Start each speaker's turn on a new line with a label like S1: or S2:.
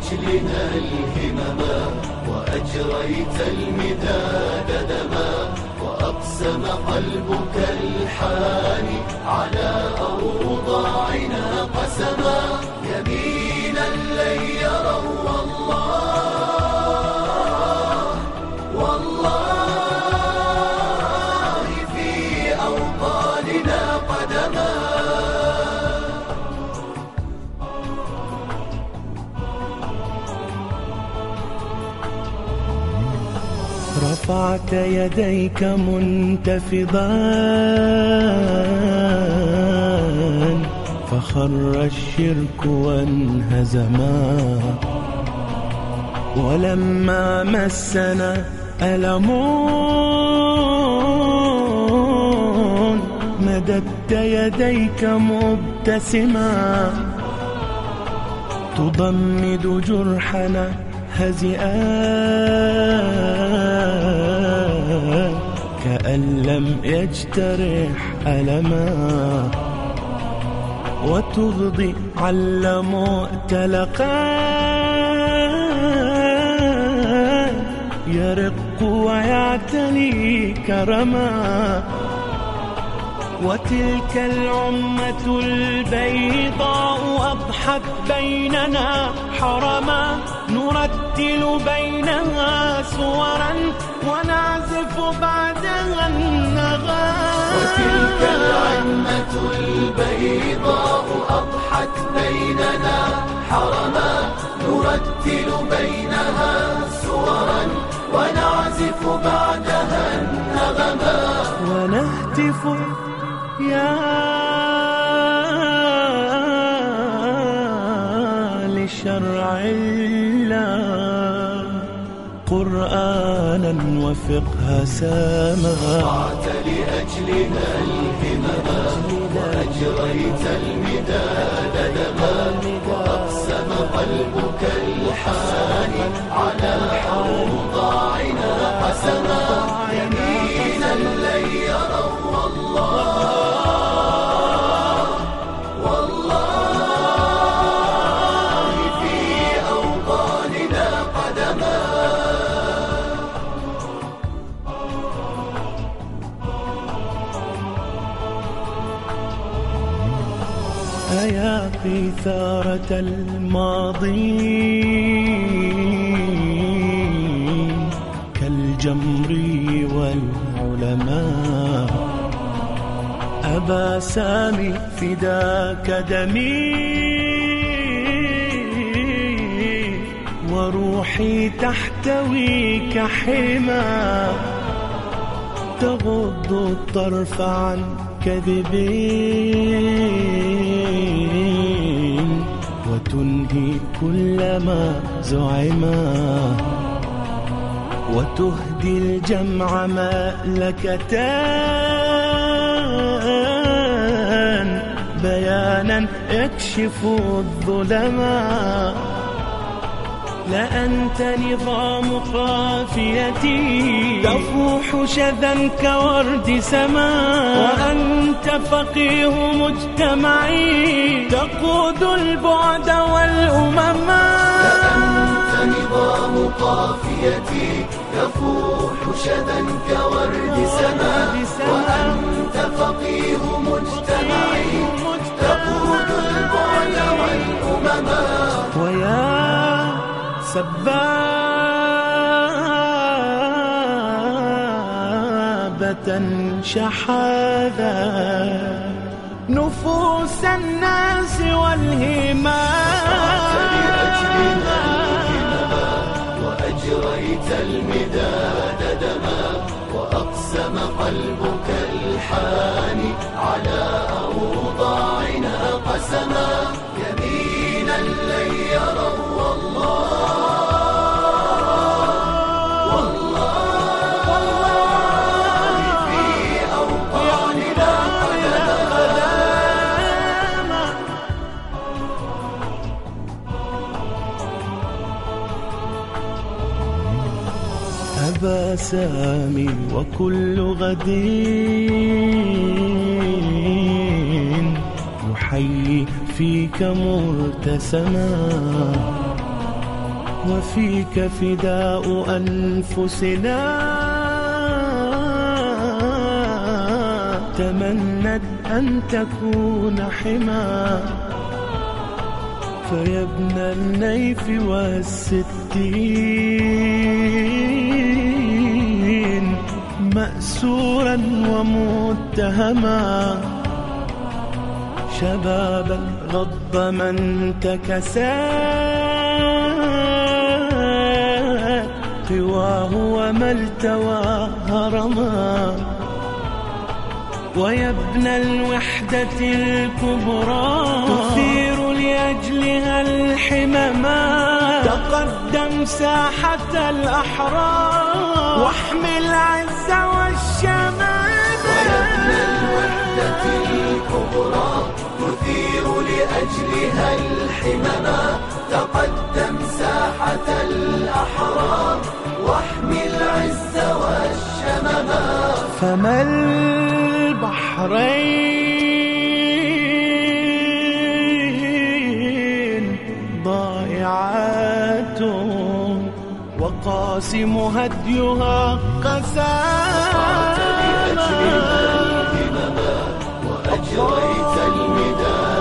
S1: لأجلنا الهمما وأجريت المداد دما وأقسم قلبك الحاني على أوضاعنا قسما يمينا لن يروا والله في أوطاننا قدما.
S2: رفعت يديك منتفضا فخر الشرك وانهزما ولما مسنا ألم مددت يديك مبتسما تضمد جرحنا هزئا كأن لم يجترح ألما وتغضي على مؤتلقا يرق ويعتلي كرما وتلك الأمة البيضاء أضحت بيننا حرما نرتل بينها سورا ونعزف بعدها النغم.
S1: وتلك الأمة البيضاء أضحت بيننا حرما نرتل بينها سورا ونعزف بعدها النغما
S2: ونهتف يا لشرع الله قرآنا وفقه سما.
S1: رفعت لأجلنا الهمما وأجريت المداد دما وأقسم قلبك الحاني على أوضاعنا قسما يمينا لن يروا والله في أوطاننا قدما.
S2: أيا قيثارة الماضين كالجمر والعلماء أبا سامي فداك دمي وروحي تحتويك حما تغض الطرف عن كذبين وتنهي كل ما زعما وتهدي الجمع مألكتان بيانا يكشف الظلما لأنت نظام قافيتي تفوح شذا كورد سماء وأنت فقيه مجتمعي تقود البعد والأمما.
S1: لأنت نظام قافيتي يفوح شذا كورد سماء وأنت فقيه مجتمعي تقود البعد والأمما.
S2: ويا سبابة شحاذا نفوس الناس والهمات
S1: وأجريت المداد دما وأقسم قلبك الحاني على أوضاعنا قسما يمينا لن يروا
S2: أبا سامي وكل غد يحيي فيك مرتسما وفيك فداء أنفسنا تمنت أن تكون حما فيا ابن النيف والستين مأسورا ومتهما شبابا غض من تكسات قواه وما التوى هرما ويا ابن الوحدة الكبرى تثير لأجلها الحمما تقدم ساحة الأحرار واحمل العز والشمال
S1: ويا ابن الوحدة الكبرى تثير لأجلها الحمما تقدم ساحة الأحرار واحمل العز والشمما
S2: فما البحرين ضائعات وقاسم هديها قساما
S1: وأجريت المداد